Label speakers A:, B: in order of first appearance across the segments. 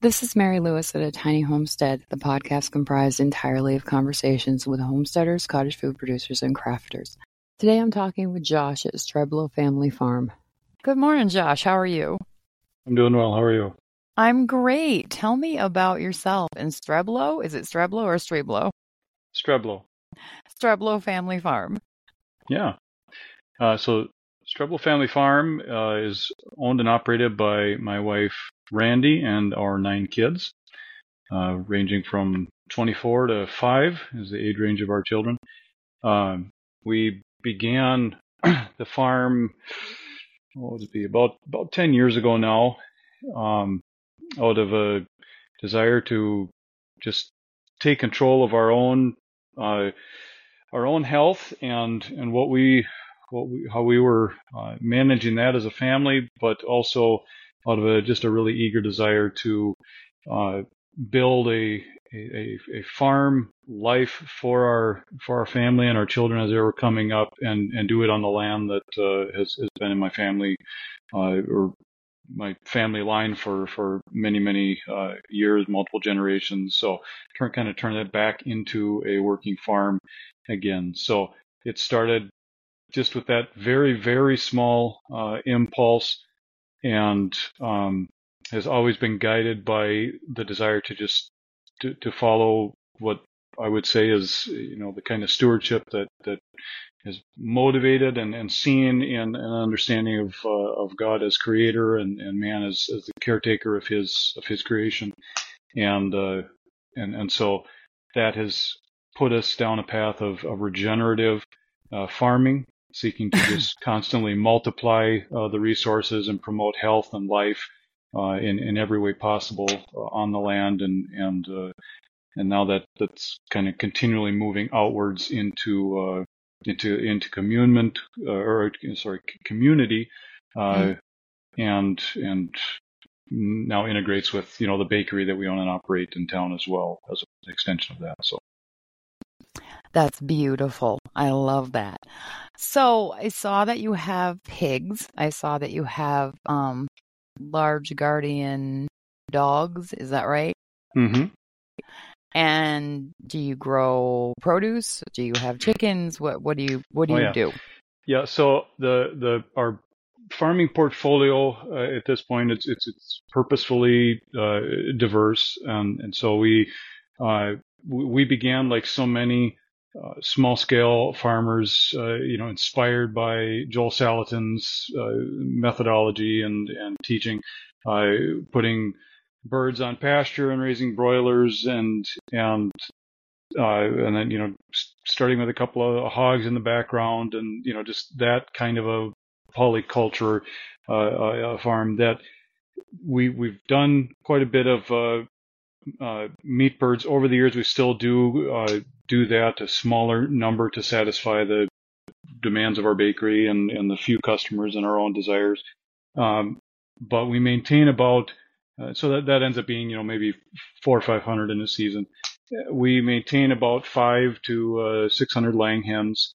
A: This is Mary Lewis at A Tiny Homestead, the podcast comprised entirely of conversations with homesteaders, cottage food producers, and crafters. Today I'm talking with Josh at Streblow Family Farm. Good morning, Josh. How are you?
B: I'm doing well. How are you?
A: I'm great. Tell me about yourself and Streblow. Is it Streblow or Streblow?
B: Streblow.
A: Streblow Family Farm.
B: Yeah. So Streblow Family Farm is owned and operated by my wife, Randy, and our 9 kids, ranging from 24 to 5 is the age range of our children. We began the farm, what would it be, about 10 years ago now, out of a desire to just take control of our own health and how we were managing that as a family, but also out of just a really eager desire to build a farm life for our family and our children as they were coming up, and do it on the land that has been in my family or my family line for many years, multiple generations. So kind of turn that back into a working farm again. So it started just with that very small impulse, and has always been guided by the desire to just to follow what I would say is, the kind of stewardship that is motivated and seen in an understanding of God as creator and man as the caretaker of his creation, and so that has put us down a path of regenerative farming, seeking to just constantly multiply the resources and promote health and life in every way possible on the land, and now that's kind of continually moving outwards into community, and now integrates with the bakery that we own and operate in town as well as an extension of that. So
A: that's beautiful. I love that. So I saw that you have pigs. I saw that you have large guardian dogs. Is that right?
B: Mm-hmm.
A: And do you grow produce? Do you have chickens? What do you do?
B: Yeah. So our farming portfolio at this point, it's purposefully diverse, and so we began like so many small scale farmers, inspired by Joel Salatin's methodology and teaching, putting birds on pasture and raising broilers, and then starting with a couple of hogs in the background, and just that kind of a polyculture farm that we've done quite a bit of meat birds over the years. We still do that, a smaller number to satisfy the demands of our bakery and the few customers and our own desires, but we maintain about so that ends up being maybe 400 or 500 in a season. We maintain about 500 to 600 laying hens,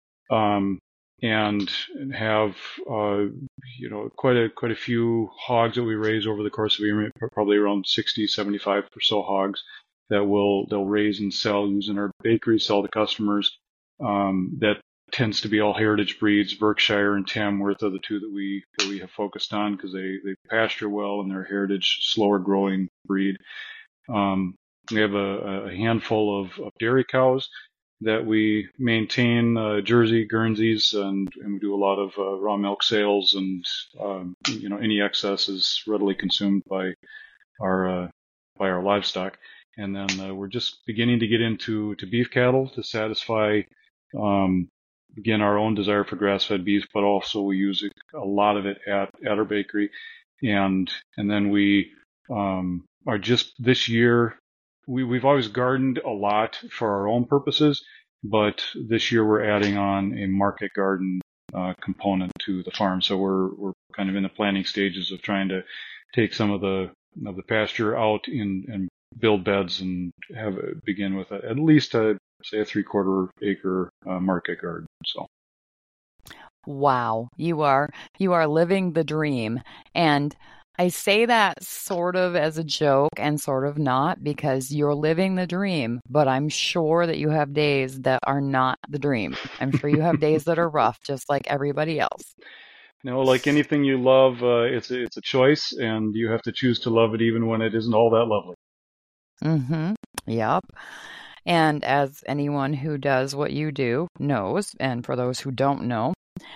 B: and have quite a few hogs that we raise over the course of a year, probably around 60, 75 or so hogs that they'll raise and sell using our bakery, sell to customers. That tends to be all heritage breeds. Berkshire and Tamworth are the two that we have focused on because they pasture well and they're a heritage, slower growing breed. We have a handful of dairy cows that we maintain, Jersey, Guernseys, and we do a lot of raw milk sales, and any excess is readily consumed by our livestock. And then we're just beginning to get into beef cattle to satisfy again our own desire for grass-fed beef, but also we use a lot of it at our bakery, and then we are just this year. We've always gardened a lot for our own purposes, but this year we're adding on a market garden component to the farm. So we're kind of in the planning stages of trying to take some of the pasture out and build beds and begin with at least a 3/4 acre market garden. So.
A: Wow, you are living the dream. And I say that sort of as a joke and sort of not, because you're living the dream, but I'm sure that you have days that are not the dream. I'm sure you have days that are rough, just like everybody else.
B: No, like anything you love, it's a choice, and you have to choose to love it even when it isn't all that lovely.
A: Mm-hmm. Yep. And as anyone who does what you do knows, and for those who don't know,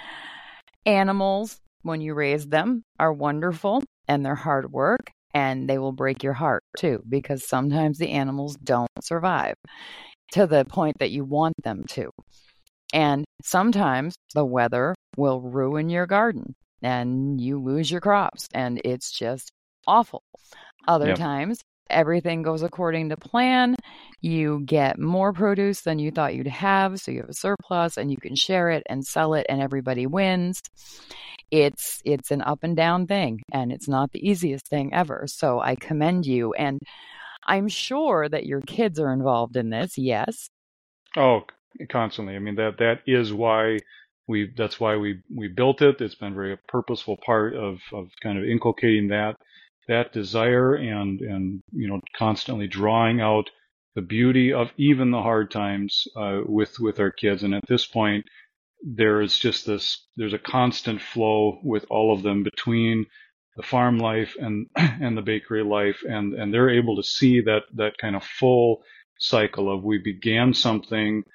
A: animals, when you raise them, are wonderful and they're hard work, and they will break your heart too, because sometimes the animals don't survive to the point that you want them to. And sometimes the weather will ruin your garden and you lose your crops, and it's just awful. Other
B: Yep.
A: times, everything goes according to plan. You get more produce than you thought you'd have, so you have a surplus and you can share it and sell it and everybody wins. It's an up and down thing, and it's not the easiest thing ever. So I commend you, and I'm sure that your kids are involved in this. Yes.
B: Oh, constantly. I mean, that is why that's why we built it. It's been a very purposeful part of kind of inculcating that desire, and constantly drawing out the beauty of even the hard times with our kids. And at this point, there's a constant flow with all of them between the farm life and and the bakery life, and they're able to see that kind of full cycle of we begin something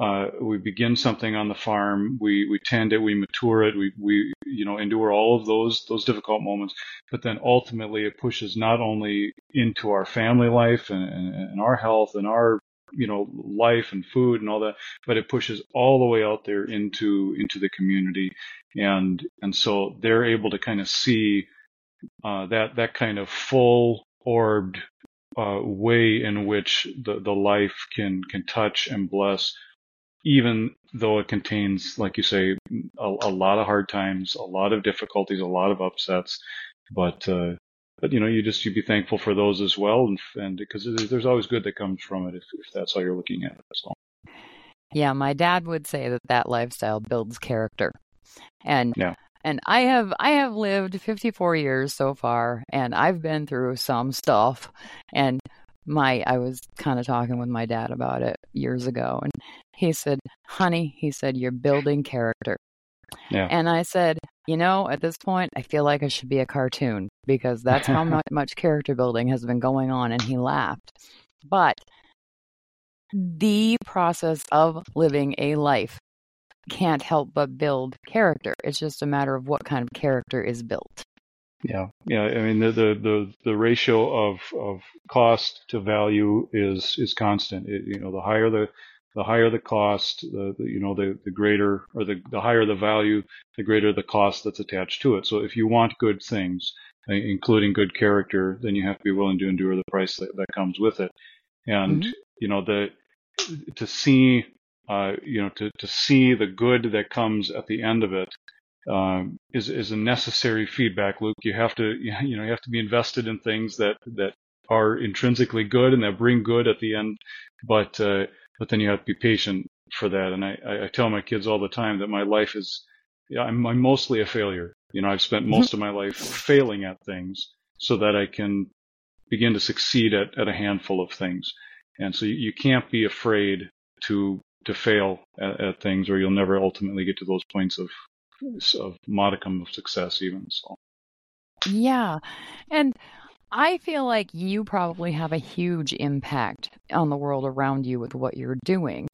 B: on the farm, we tend it, we mature it, we endure all of those difficult moments, but then ultimately it pushes not only into our family life and our health and our life and food and all that, but it pushes all the way out there into the community, and so they're able to kind of see that kind of full orbed way in which the life can touch and bless, even though it contains, like you say, a lot of hard times, a lot of difficulties, a lot of upsets, but you'd be thankful for those as well, and because there's always good that comes from it if that's how you're looking at it. So.
A: Yeah, my dad would say that lifestyle builds character. And
B: Yeah.
A: and I have lived 54 years so far, and I've been through some stuff. And I was kind of talking with my dad about it years ago, and he said, "Honey," he said, "you're building character."
B: Yeah.
A: And I said, at this point, I feel like I should be a cartoon, because that's how much character building has been going on. And he laughed. But the process of living a life can't help but build character. It's just a matter of what kind of character is built.
B: Yeah. I mean, the ratio of cost to value is constant. The higher the cost, the greater, or the higher the value, the greater the cost that's attached to it. So if you want good things, including good character, then you have to be willing to endure the price that comes with it. And to see to see the good that comes at the end of it is a necessary feedback loop. You have to be invested in things that are intrinsically good and that bring good at the end, but then you have to be patient for that. And I tell my kids all the time that my life is, I'm mostly a failure. I've spent most of my life failing at things so that I can begin to succeed at a handful of things. And so you can't be afraid to fail at things, or you'll never ultimately get to those points of modicum of success even. So.
A: Yeah. And I feel like you probably have a huge impact on the world around you with what you're doing.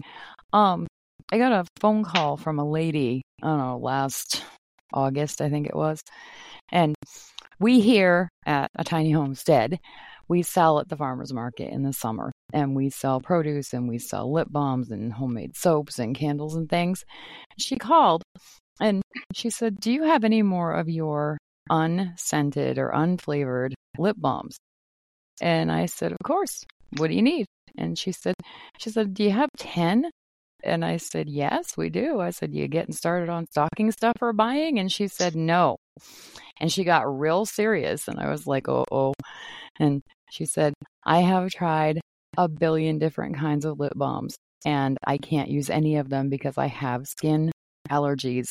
A: I got a phone call from a lady, I don't know, last August, I think it was. And we here at A Tiny Homestead, we sell at the farmer's market in the summer, and we sell produce, and we sell lip balms and homemade soaps and candles and things. She called and she said, "Do you have any more of your unscented or unflavored lip balms?" And I said, "Of course. What do you need?" And she said, "Do you have 10?" And I said, "Yes, we do." I said, "You getting started on stocking stuffer buying?" And she said, "No." And she got real serious. And I was like, oh. And she said, "I have tried a billion different kinds of lip balms, and I can't use any of them because I have skin allergies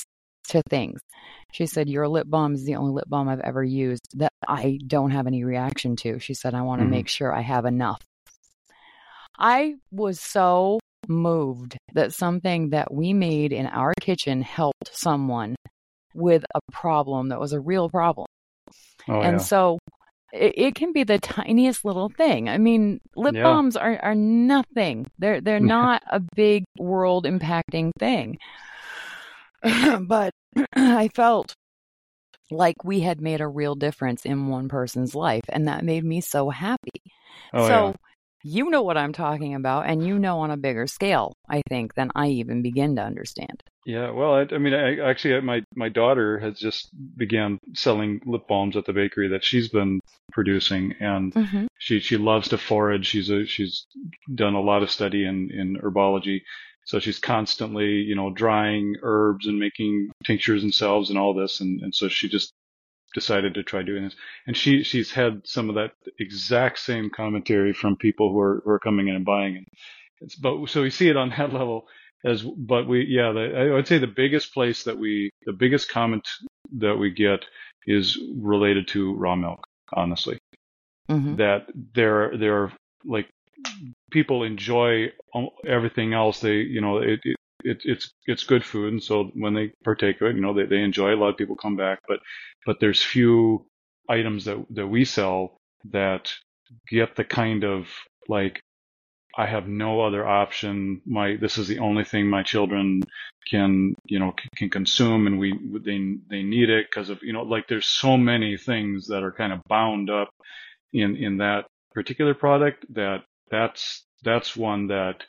A: to things. She said, your lip balm is the only lip balm I've ever used that I don't have any reaction to. She said, I want to make sure I have enough. I was so moved that something that we made in our kitchen helped someone with a problem that was a real problem. So it can be the tiniest little thing. I mean, lip balms are nothing. They're not a big world impacting thing. But I felt like we had made a real difference in one person's life, and that made me so happy. You know what I'm talking about, and you know on a bigger scale, I think, than I even begin to understand.
B: Yeah, well, I mean, actually, my daughter has just began selling lip balms at the bakery that she's been producing, and she loves to forage. She's done a lot of study in herbology, so she's constantly, drying herbs and making tinctures and salves and all this, and so she just decided to try doing this. And she's had some of that exact same commentary from people who are coming in and buying it. But so we see it on that level. I would say the biggest comment that we get is related to raw milk, honestly. That there are like people enjoy everything else. It's good food, and so when they partake of it, they enjoy it. A lot of people come back, but there's few items that we sell that get the kind of like, I have no other option. This is the only thing my children can consume, and they need it because of, there's so many things that are kind of bound up in that particular product that's one that,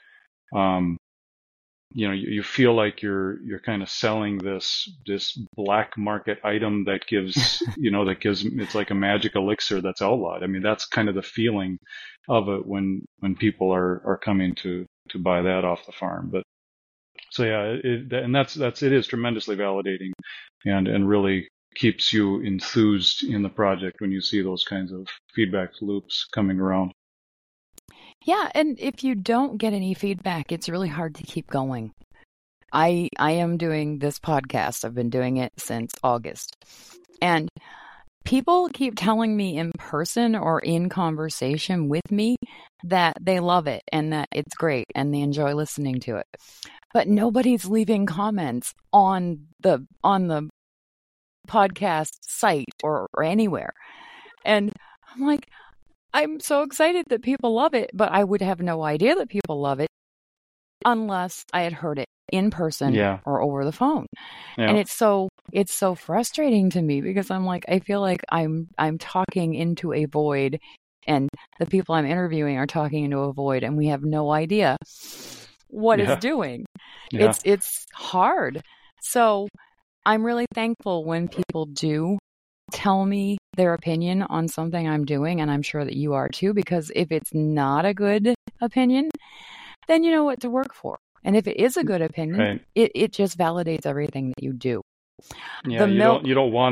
B: you feel like you're kind of selling this black market item that gives, it's like a magic elixir that's outlawed. I mean, that's kind of the feeling of it when people are coming to buy that off the farm. But so yeah, it is tremendously validating and really keeps you enthused in the project when you see those kinds of feedback loops coming around.
A: Yeah, and if you don't get any feedback, it's really hard to keep going. I am doing this podcast. I've been doing it since August. And people keep telling me in person or in conversation with me that they love it and that it's great and they enjoy listening to it. But nobody's leaving comments on the podcast site or anywhere. And I'm like, I'm so excited that people love it, but I would have no idea that people love it unless I had heard it in person or over the phone. Yeah. And it's so frustrating to me because I'm like, I feel like I'm talking into a void, and the people I'm interviewing are talking into a void, and we have no idea what it's doing. Yeah. It's hard. So I'm really thankful when people do tell me their opinion on something I'm doing, and I'm sure that you are too, because if it's not a good opinion, then you know what to work for. And if it is a good opinion, it just validates everything that you do.
B: Yeah, you don't want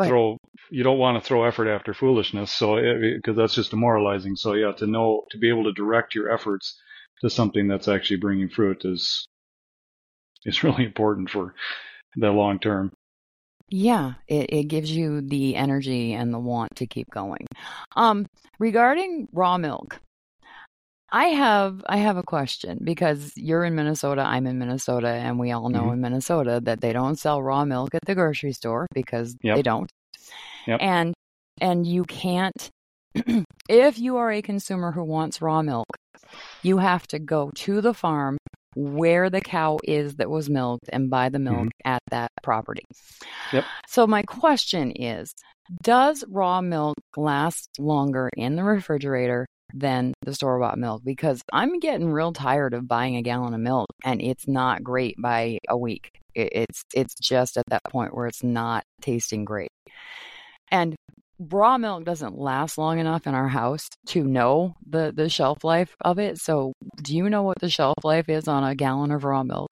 B: to throw effort after foolishness, so because that's just demoralizing. So yeah, to be able to direct your efforts to something that's actually bringing fruit is really important for the long term.
A: Yeah, it gives you the energy and the want to keep going. Regarding raw milk, I have a question, because you're in Minnesota, I'm in Minnesota, and we all know in Minnesota that they don't sell raw milk at the grocery store because they don't. Yep. And you can't, if you are a consumer who wants raw milk, you have to go to the farm where the cow is that was milked and buy the milk at that property. Yep. So my question is, does raw milk last longer in the refrigerator than the store-bought milk? Because I'm getting real tired of buying a gallon of milk and it's not great by a week. It's just at that point where it's not tasting great. And raw milk doesn't last long enough in our house to know the shelf life of it. So do you know what the shelf life is on a gallon of raw milk?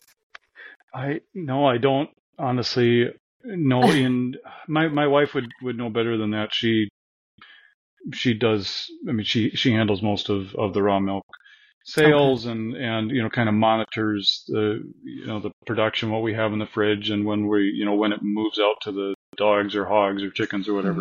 B: I don't honestly know. My wife would know better than that. She does. I mean, she handles most of the raw milk sales and kind of monitors the production, what we have in the fridge, and when when it moves out to the dogs or hogs or chickens or whatever.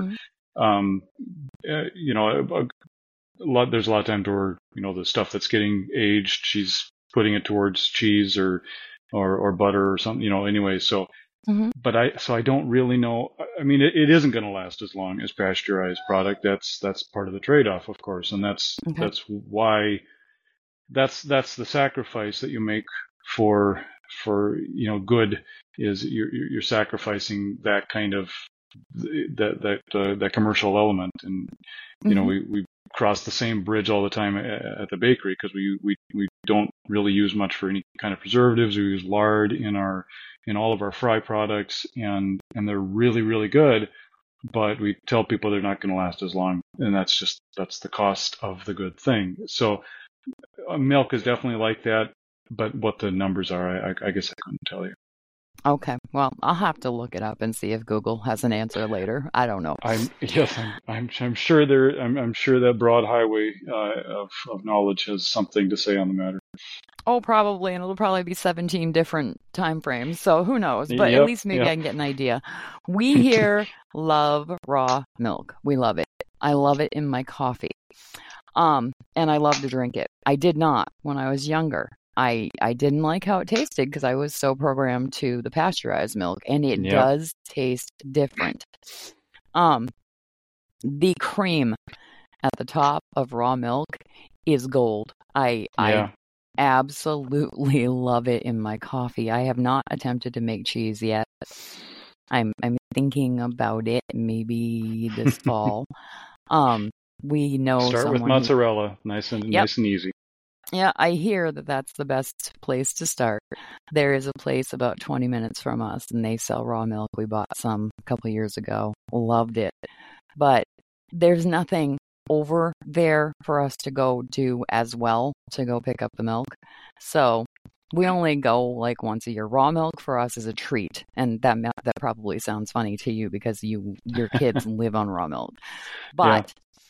B: There's a lot of times where the stuff that's getting aged, she's putting it towards cheese or butter or something, anyway. So, but I don't really know. I mean, it isn't going to last as long as pasteurized product. That's part of the trade-off, of course, and that's why that's the sacrifice that you make for good, is you're sacrificing that kind of that commercial element, and we cross the same bridge all the time at the bakery, because we don't really use much for any kind of preservatives. We use lard in all of our fry products, and they're really, really good, but we tell people they're not going to last as long, and that's the cost of the good thing. So milk is definitely like that, but what the numbers are, I guess I couldn't tell you.
A: Okay, well, I'll have to look it up and see if Google has an answer later. I don't know.
B: I'm sure I'm sure that broad highway of knowledge has something to say on the matter.
A: Oh, probably, and it'll probably be 17 different time frames, so who knows? But at least maybe I can get an idea. We here love raw milk. We love it. I love it in my coffee. And I love to drink it. I did not when I was younger. I didn't like how it tasted because I was so programmed to the pasteurized milk, and it does taste different. The cream at the top of raw milk is gold. I absolutely love it in my coffee. I have not attempted to make cheese yet. I'm thinking about it maybe this fall. We know
B: start with mozzarella, nice and easy.
A: Yeah, I hear that that's the best place to start. There is a place about 20 minutes from us, and they sell raw milk. We bought some a couple years ago. Loved it. But there's nothing over there for us to go do as well, to go pick up the milk. So we only go like once a year. Raw milk for us is a treat. And that probably sounds funny to you because your kids live on raw milk. But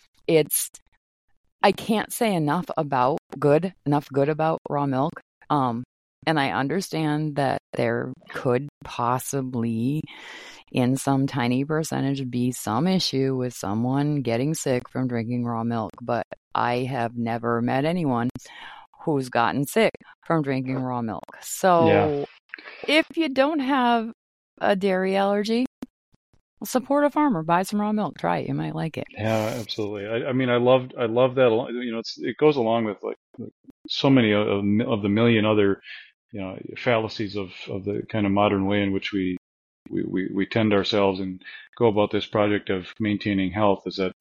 A: I can't say enough good about raw milk. And I understand that there could possibly, in some tiny percentage, be some issue with someone getting sick from drinking raw milk. But I have never met anyone who's gotten sick from drinking raw milk. So if you don't have a dairy allergy, support a farmer. Buy some raw milk. Try it. You might like it.
B: Yeah, absolutely. I mean, I love that. It goes along with like so many of the million other fallacies of the kind of modern way in which we tend ourselves and go about this project of maintaining health. Is that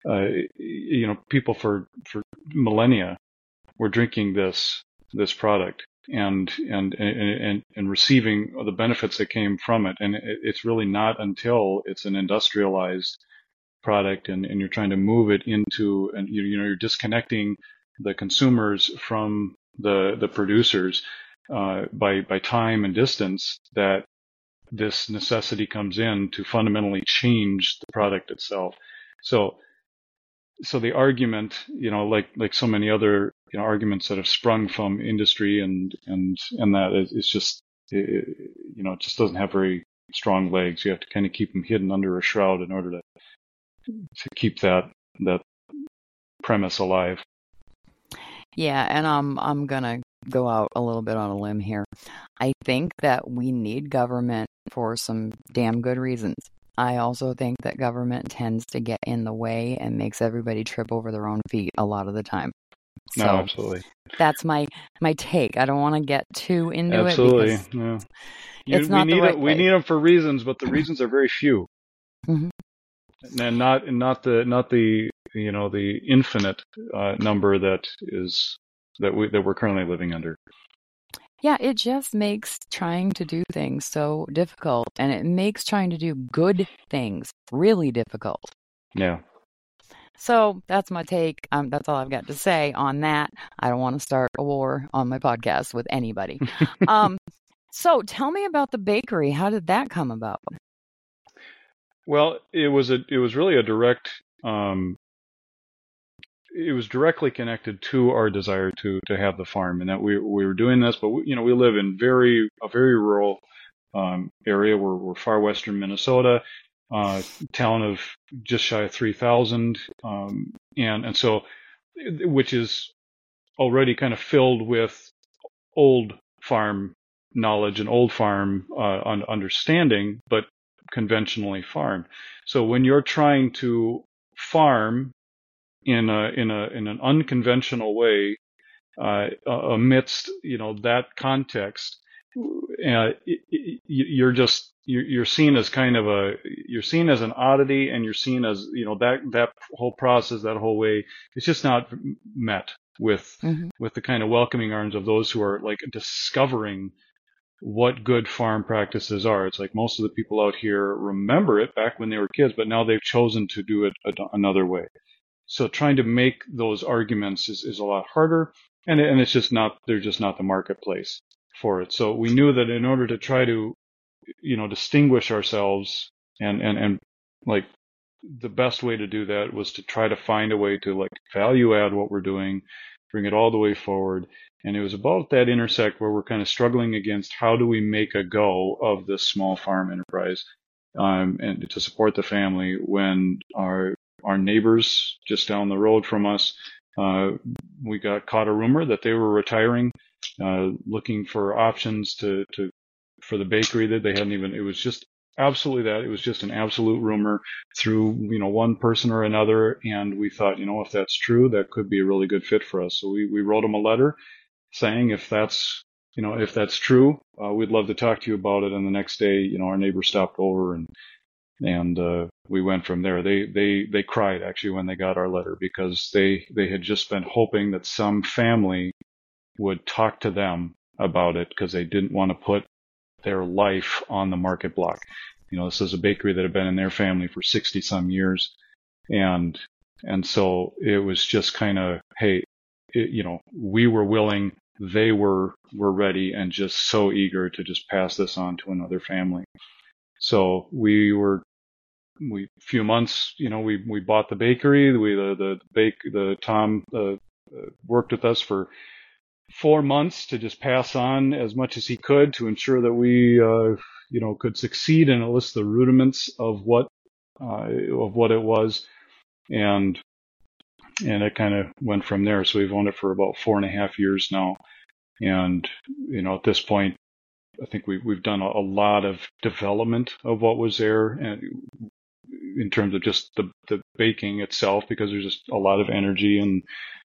B: people for millennia were drinking this product and receiving the benefits that came from it, and it's really not until it's an industrialized product and you're trying to move it into, and you're disconnecting the consumers from the producers by time and distance, that this necessity comes in to fundamentally change the product itself. So the argument, like so many other arguments that have sprung from industry and that is just, it just doesn't have very strong legs. You have to kind of keep them hidden under a shroud in order to keep that premise alive.
A: Yeah, and I'm gonna go out a little bit on a limb here. I think that we need government for some damn good reasons. I also think that government tends to get in the way and makes everybody trip over their own feet a lot of the time. So
B: no, absolutely.
A: That's my take. I don't want to get too into
B: absolutely.
A: it.
B: No.
A: It's not the right way.
B: We need them for reasons, but the reasons are very few.
A: Mm-hmm.
B: And not the the infinite number that we're currently living under.
A: Yeah, it just makes trying to do things so difficult, and it makes trying to do good things really difficult.
B: Yeah.
A: So that's my take. That's all I've got to say on that. I don't want to start a war on my podcast with anybody. So tell me about the bakery. How did that come about?
B: Well, it was really a direct it was directly connected to our desire to have the farm, and that we were doing this. But we live in a very rural area. We're far western Minnesota, town of just shy of 3,000, and so, which is already kind of filled with old farm knowledge and old farm understanding, but conventionally farmed. So when you're trying to farm in an unconventional way, amidst that context, you're seen as you're seen as an oddity, and you're seen as that whole process, that whole way, it's just not met with the kind of welcoming arms of those who are like discovering what good farm practices are. It's like most of the people out here remember it back when they were kids, but now they've chosen to do it another way. So trying to make those arguments is a lot harder, and it's just not, there's just not the marketplace for it. So we knew that in order to try to, distinguish ourselves, and like the best way to do that was to try to find a way to like value add what we're doing, bring it all the way forward. And it was about that intersect where we're kind of struggling against how do we make a go of this small farm enterprise, and to support the family when our neighbors just down the road from us, we caught a rumor that they were retiring, looking for options for the bakery that they hadn't even, it was just absolutely that. It was just an absolute rumor through, one person or another. And we thought, if that's true, that could be a really good fit for us. So we wrote them a letter saying, if that's true, we'd love to talk to you about it. And the next day, our neighbor stopped over, and we went from there. They cried actually when they got our letter, because they had just been hoping that some family would talk to them about it, because they didn't want to put their life on the market block. This is a bakery that had been in their family for 60 some years. And so it was just kind of, hey, we were willing, they were ready, and just so eager to just pass this on to another family. So few months, we bought the bakery. Tom worked with us for 4 months to just pass on as much as he could to ensure that we, could succeed and elicit the rudiments of what it was. And it kind of went from there. So we've owned it for about 4.5 years now. And, at this point, I think we've done a lot of development of what was there, and in terms of just the baking itself, because there's just a lot of energy and,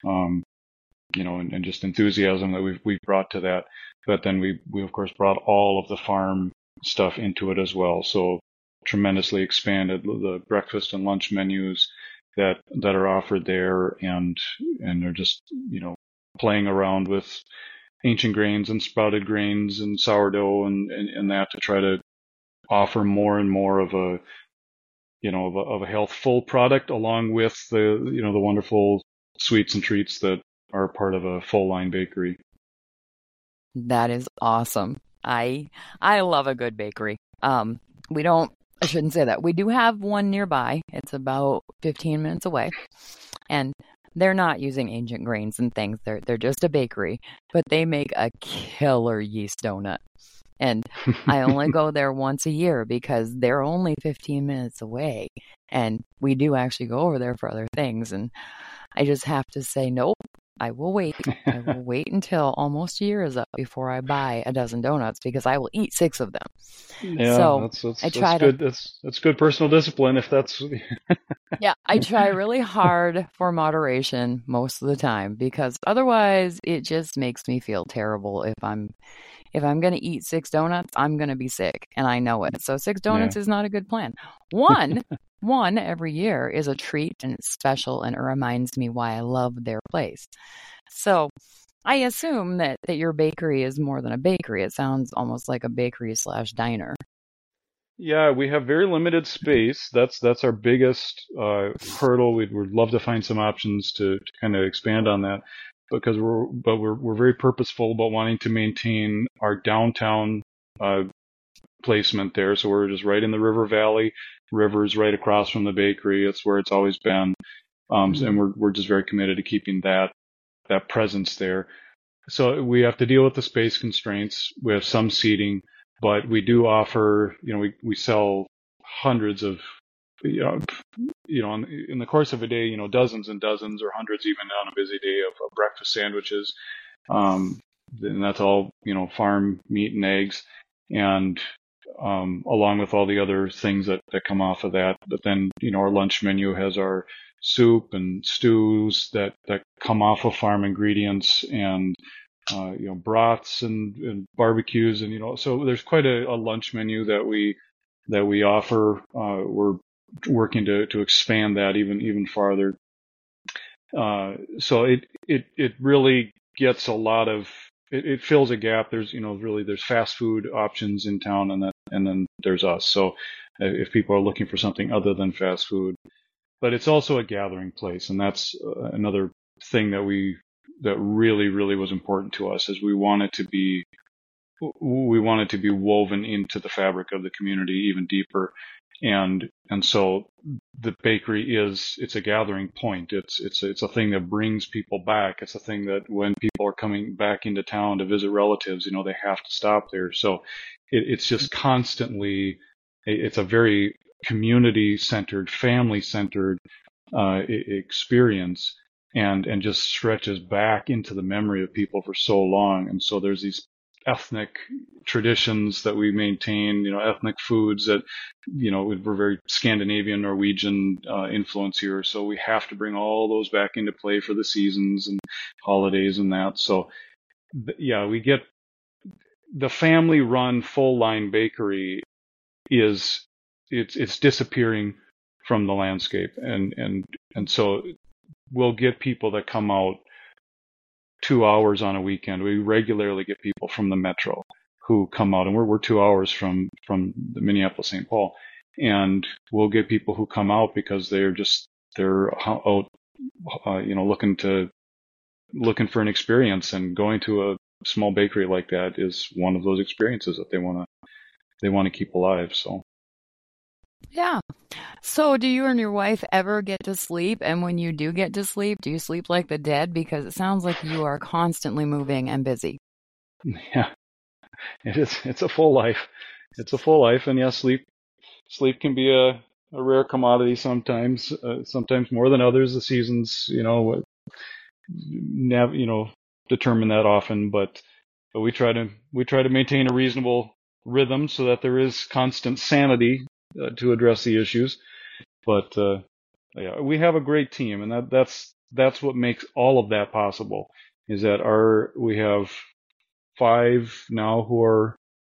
B: and just enthusiasm that we've brought to that. But then we of course brought all of the farm stuff into it as well. So tremendously expanded the breakfast and lunch menus that are offered there, and they're just, playing around with ancient grains and sprouted grains and sourdough and that, to try to offer more and more of a, of a healthful product, along with the, the wonderful sweets and treats that are part of a full line bakery.
A: That is awesome. I love a good bakery. I shouldn't say that. We do have one nearby. It's about 15 minutes away. And they're not using ancient grains and things. They're just a bakery, but they make a killer yeast donut. And I only go there once a year because they're only 15 minutes away. And we do actually go over there for other things. And I just have to say, nope, I will wait. I will wait until almost a year is up before I buy a dozen donuts, because I will eat 6 of them.
B: Yeah,
A: so
B: that's good. That's good personal discipline, if that's.
A: Yeah, I try really hard for moderation most of the time, because otherwise it just makes me feel terrible. If I'm going to eat 6 donuts, I'm going to be sick, and I know it. So 6 donuts is not a good plan. One every year is a treat, and it's special, and it reminds me why I love their place. So I assume that your bakery is more than a bakery. It sounds almost like a bakery/diner.
B: Yeah, we have very limited space. That's our biggest hurdle. We'd love to find some options to kind of expand on that, because we're very purposeful about wanting to maintain our downtown placement there. So we're just right in the river valley. River's right across from the bakery. It's where it's always been. And we're just very committed to keeping that presence there. So we have to deal with the space constraints. We have some seating, but we do offer, we sell hundreds of, in the course of a day, dozens and dozens or hundreds even on a busy day of breakfast sandwiches. And that's all, farm meat and eggs, and along with all the other things that come off of that. But then, our lunch menu has our soup and stews that come off of farm ingredients, and broths and barbecues, and so there's quite a lunch menu that we offer. We're working to expand that even farther. So it really gets a lot of, it fills a gap. There's there's fast food options in town, and then there's us. So if people are looking for something other than fast food, but it's also a gathering place, and that's another thing that really, really was important to us, is we want it to be woven into the fabric of the community even deeper. And so the bakery it's a gathering point. It's a thing that brings people back. It's a thing that when people are coming back into town to visit relatives, they have to stop there. So it's just constantly, it's a very community-centered, family-centered experience, and just stretches back into the memory of people for so long. And so there's these ethnic traditions that we maintain, ethnic foods that, we're very Scandinavian, Norwegian influence here. So we have to bring all those back into play for the seasons and holidays and that. So we get the family run full line bakery it's disappearing from the landscape. And so we'll get people that come out 2 hours on a weekend. We regularly get people from the metro who come out, and we're 2 hours from the Minneapolis St. Paul, and we'll get people who come out because they're out, looking for an experience, and going to a small bakery like that is one of those experiences that they want to keep alive. So.
A: Yeah. So do you and your wife ever get to sleep? And when you do get to sleep, do you sleep like the dead? Because it sounds like you are constantly moving and busy.
B: Yeah, it is. It's a full life. And yeah, sleep can be a rare commodity sometimes, sometimes more than others. The seasons, determine that often, but we try to maintain a reasonable rhythm so that there is constant sanity to address the issues. But we have a great team, and that's what makes all of that possible. Is that we have 5 now who are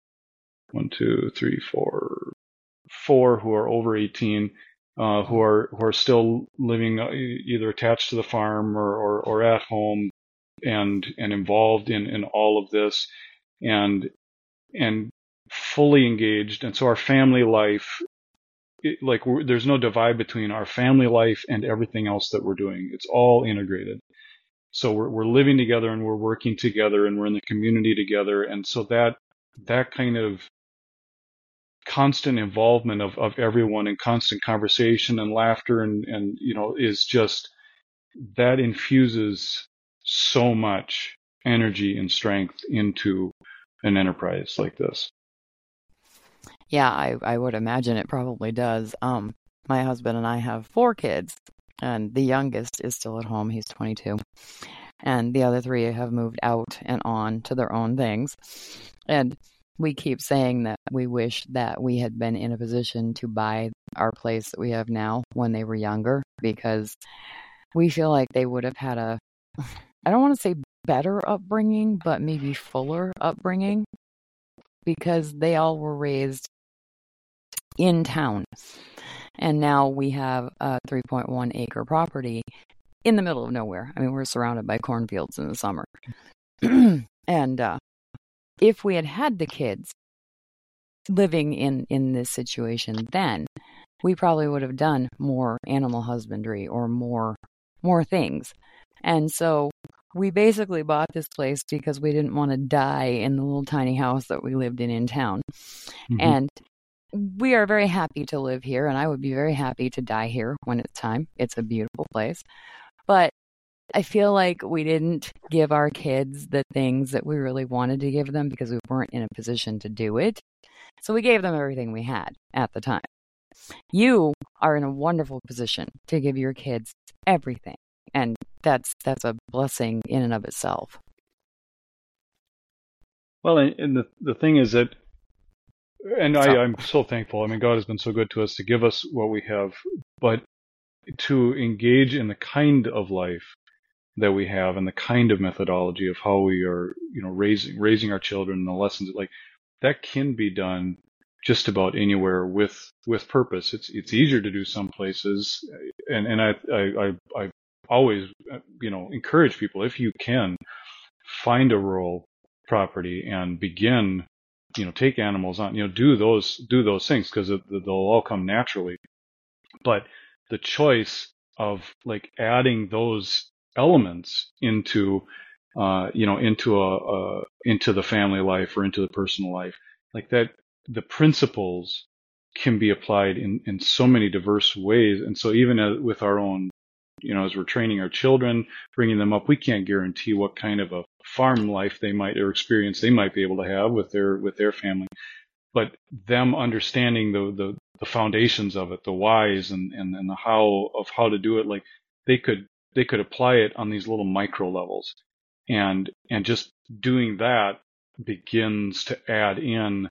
B: 4 who are over 18, who are still living either attached to the farm or at home, and involved in all of this, and fully engaged. And so our family life, there's no divide between our family life and everything else that we're doing. It's all integrated. So we're living together, and we're working together, and we're in the community together. And so that kind of constant involvement of everyone, and constant conversation and laughter and is just, that infuses so much energy and strength into an enterprise like this.
A: Yeah, I would imagine it probably does. My husband and I have 4 kids, and the youngest is still at home. He's 22. And the other 3 have moved out and on to their own things. And we keep saying that we wish that we had been in a position to buy our place that we have now when they were younger, because we feel like they would have had I don't want to say better upbringing, but maybe fuller upbringing, because they all were raised in town. And now we have a 3.1 acre property in the middle of nowhere. I mean, we're surrounded by cornfields in the summer. And if we had the kids living in this situation, then we probably would have done more animal husbandry or more things. And so we basically bought this place because we didn't want to die in the little tiny house that we lived in town. Mm-hmm. And we are very happy to live here, and I would be very happy to die here when it's time. It's a beautiful place. But I feel like we didn't give our kids the things that we really wanted to give them because we weren't in a position to do it. So we gave them everything we had at the time. You are in a wonderful position to give your kids everything. And that's a blessing in and of itself.
B: Well, and the thing is that, and I'm so thankful. I mean, God has been so good to us to give us what we have, but to engage in the kind of life that we have and the kind of methodology of how we are, raising our children and the lessons, like that can be done just about anywhere with purpose. It's easier to do some places, and I always, encourage people, if you can, find a rural property and begin, take animals on, do those things, because they'll all come naturally. But the choice of like adding those elements into, into the family life or into the personal life, like that, the principles can be applied in so many diverse ways. And so even with our own, as we're training our children, bringing them up, we can't guarantee what kind of a farm life they might, or experience they might be able to have with their family. But them understanding the foundations of it, the whys and the how to do it, like they could apply it on these little micro levels, and just doing that begins to add in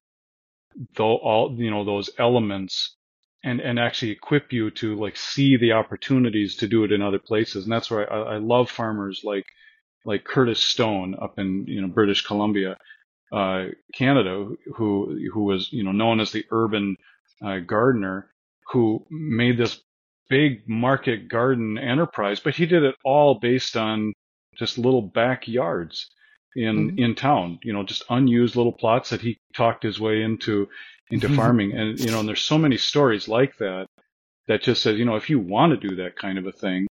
B: those elements, and actually equip you to like see the opportunities to do it in other places. And that's where I love farmers like Curtis Stone up in British Columbia, Canada, who was known as the urban gardener, who made this big market garden enterprise, but he did it all based on just little backyards in town, just unused little plots that he talked his way into farming. And and there's so many stories like that just says, if you want to do that kind of a thing,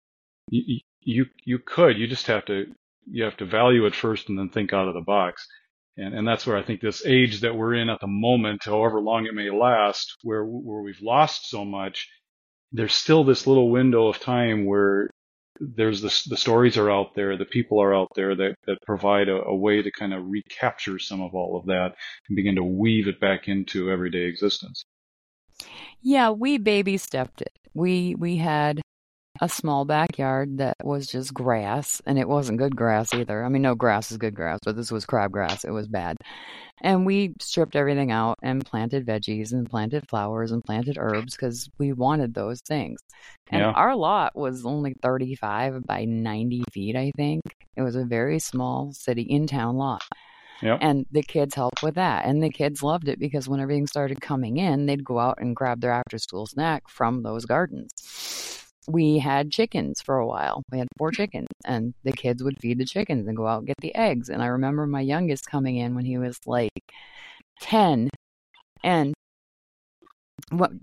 B: you could. You just have to value it first and then think out of the box. And that's where I think this age that we're in at the moment, however long it may last, where we've lost so much, there's still this little window of time where there's the stories are out there, the people are out there that provide a way to kind of recapture some of all of that and begin to weave it back into everyday existence.
A: Yeah, we baby stepped it. We had a small backyard that was just grass, and it wasn't good grass either. I mean, no grass is good grass, but this was crabgrass. It was bad. And we stripped everything out and planted veggies and planted flowers and planted herbs because we wanted those things. And our lot was only 35 by 90 feet, I think. It was a very small city in-town lot.
B: Yep.
A: And the kids helped with that. And the kids loved it because when everything started coming in, they'd go out and grab their after-school snack from those gardens. We had chickens for a while. We had 4 chickens, and the kids would feed the chickens and go out and get the eggs. And I remember my youngest coming in when he was like 10, and when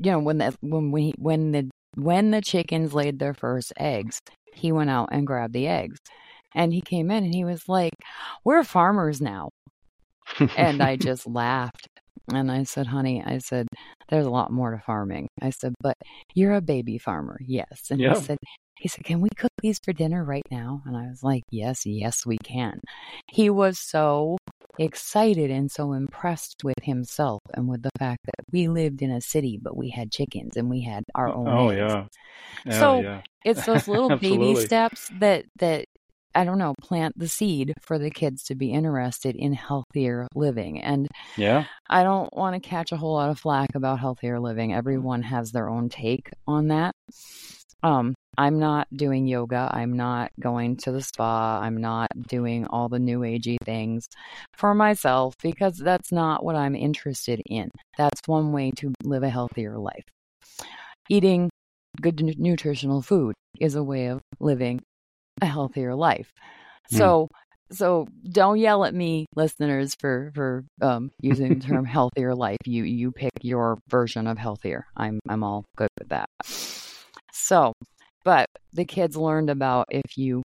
A: the chickens laid their first eggs, he went out and grabbed the eggs. And he came in and he was like, "We're farmers now." And I just laughed. And I said, "Honey," I said, "there's a lot more to farming." I said, "But you're a baby farmer." Yes. And he said, "Can we cook these for dinner right now?" And I was like, yes, we can. He was so excited and so impressed with himself and with the fact that we lived in a city, but we had chickens and we had our own eggs. It's those little baby steps that I don't know, plant the seed for the kids to be interested in healthier living. And I don't want to catch a whole lot of flack about healthier living. Everyone has their own take on that. I'm not doing yoga. I'm not going to the spa. I'm not doing all the new agey things for myself because that's not what I'm interested in. That's one way to live a healthier life. Eating good nutritional food is a way of living a healthier life. So don't yell at me, listeners, for using the term healthier life. You pick your version of healthier. I'm all good with that. So, but the kids learned about if you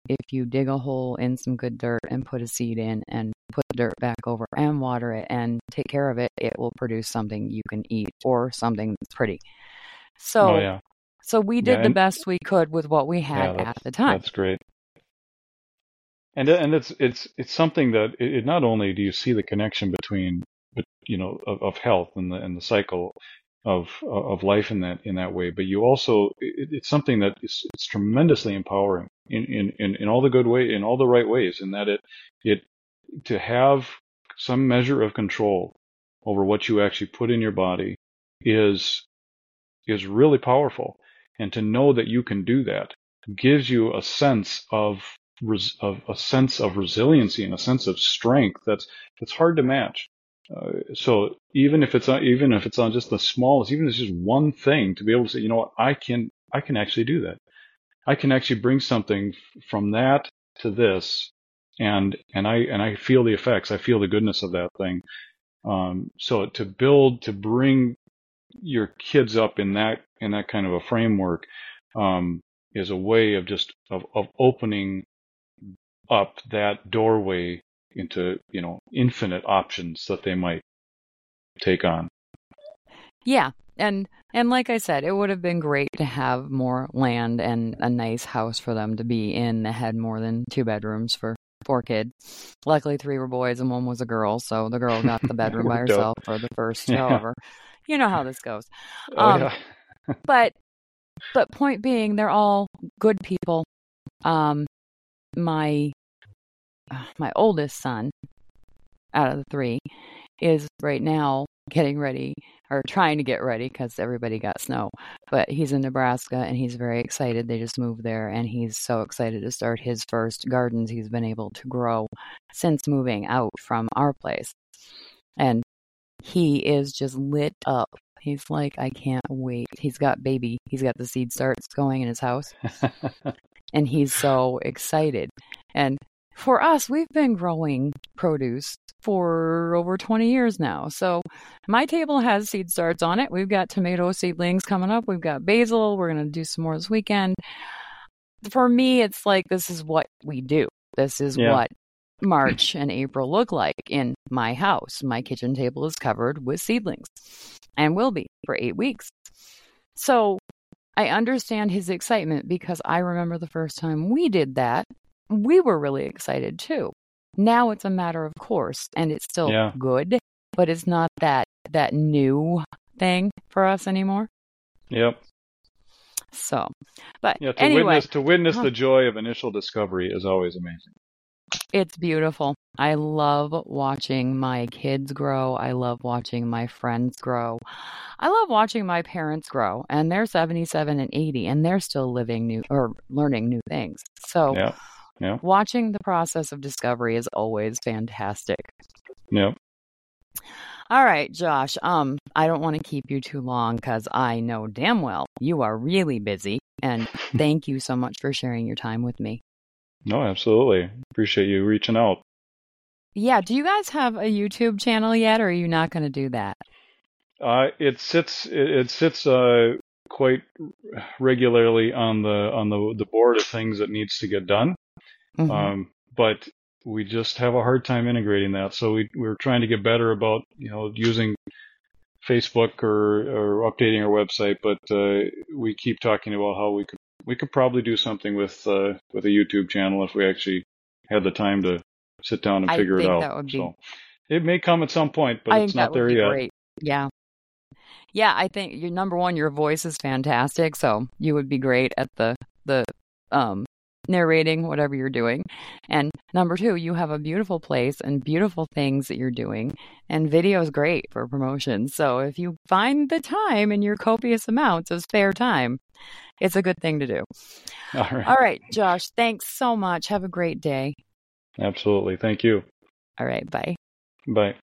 A: if you dig a hole in some good dirt and put a seed in and put the dirt back over and water it and take care of it, it will produce something you can eat or something that's pretty.
B: Oh
A: So,
B: yeah.
A: so we did the best we could with what we had at the time.
B: That's great. And it's something that it not only do you see the connection between, of health and the cycle of life in that way, but you also it's something that it's tremendously empowering in all the good way, in all the right ways, in that it to have some measure of control over what you actually put in your body is really powerful, and to know that you can do that gives you a sense of resiliency and a sense of strength that's hard to match. So even if it's on just the smallest, even if it's just one thing, to be able to say, you know what, I can actually do that. I can actually bring something from that to this, and I feel the effects. I feel the goodness of that thing. So to bring your kids up in that kind of a framework is a way of just of opening up that doorway into infinite options that they might take on.
A: Yeah, and like I said, it would have been great to have more land and a nice house for them to be in that had more than 2 bedrooms for 4 kids. Luckily 3 were boys and 1 was a girl, so the girl got the bedroom by herself for the first however. You know how this goes.
B: Yeah.
A: But point being, they're all good people. My oldest son out of the 3 is right now getting ready, or trying to get ready, because everybody got snow. But he's in Nebraska and he's very excited. They just moved there and he's so excited to start his first gardens he's been able to grow since moving out from our place. And he is just lit up. He's like, I can't wait. He's got the seed starts going in his house. And he's so excited. And for us, we've been growing produce for over 20 years now. So my table has seed starts on it. We've got tomato seedlings coming up. We've got basil. We're going to do some more this weekend. For me, it's like, this is what we do. This is what March and April look like in my house. My kitchen table is covered with seedlings and will be for 8 weeks. So I understand his excitement, because I remember the first time we did that, we were really excited too. Now it's a matter of course, and it's still good, but it's not that new thing for us anymore.
B: Yep.
A: So, but
B: anyway, to witness the joy of initial discovery is always amazing.
A: It's beautiful. I love watching my kids grow. I love watching my friends grow. I love watching my parents grow, and they're 77 and 80, and they're still learning new things. So watching the process of discovery is always fantastic.
B: Yep.
A: All right, Josh, I don't want to keep you too long, because I know damn well you are really busy, and thank you so much for sharing your time with me.
B: No, absolutely. Appreciate you reaching out.
A: Yeah. Do you guys have a YouTube channel yet, or are you not going to do that?
B: It sits quite regularly on the board of things that needs to get done. Mm-hmm. But we just have a hard time integrating that. So we're trying to get better about using Facebook or updating our website. But we keep talking about how we could probably do something with a YouTube channel if we actually had the time to sit down and figure it out. That would be... So it may come at some point, but it's not there yet. Great.
A: Yeah. Yeah, I think number one, your voice is fantastic, so you would be great at the narrating whatever you're doing. And number two, you have a beautiful place and beautiful things that you're doing, and video is great for promotion. So if you find the time in your copious amounts of spare time, it's a good thing to do. All right, Josh, thanks so much. Have a great day.
B: Absolutely. Thank you.
A: All right, bye.
B: Bye.